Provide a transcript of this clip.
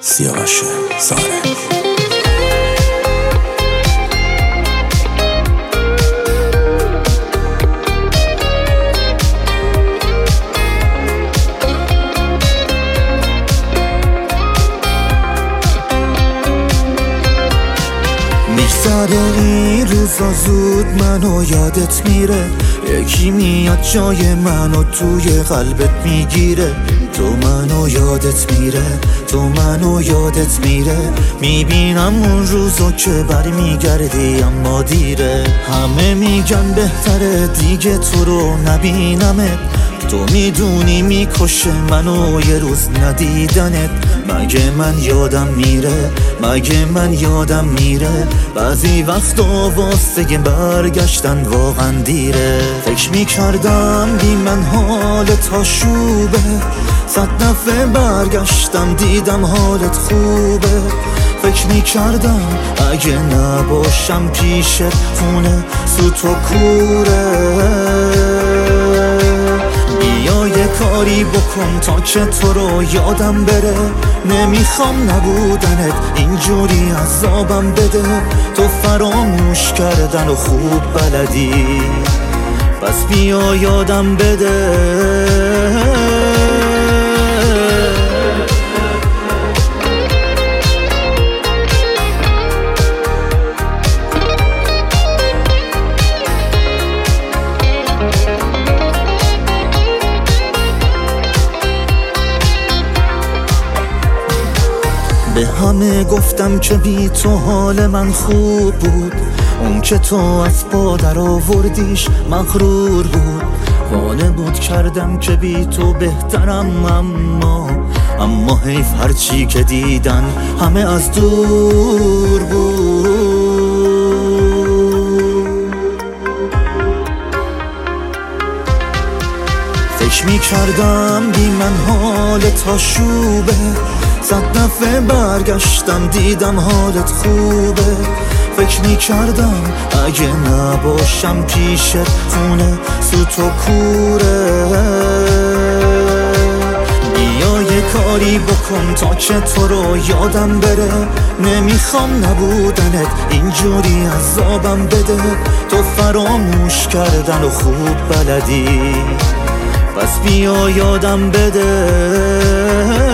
سیاوش ساره. میگذره این روزا زود منو یادت میره، یکی میاد جای منو توی قلبت میگیره. تو منو یادت میره، تو منو یادت میره. میبینم اون روزا که بر میگردی اما دیره. همه میگن بهتره دیگه تو رو نبینمت، تو میدونی میکشه منو یه روز ندیدنت. مگه من یادم میره، مگه من یادم میره. بعضی وقتا واسه برگشتن واقعا دیره. فکر میکردم بی من حالت آشوبه، 100 دفعه برگشتم دیدم حالت خوبه. فکر میکردم اگه نباشم پیشت خونه سوت و کوره. بیا یه کاری بکن تا که تو رو یادم بره. نمیخوام نبودنت اینجوری عذابم بده. تو فراموش کردن و خوب بلدی، پس بیا یادم بده. به همه گفتم که بی تو حال من خوب بود، اون که تو از پا در آوردیش مغرور بود. وانه بود کردم که بی تو بهترم، اما حیف هرچی که دیدن همه از دور بود. فکر میکردم بی من حالت آشوبه، 100 دفعه برگشتم دیدم حالت خوبه. فکر میکردم اگه نباشم پیشت خونه سوت و کوره. بیا یه کاری بکن تا که تو رو یادم بره. نمیخوام نبودنت اینجوری عذابم بده. تو فراموش کردن و خوب بلدی، پس بیا یادم بده.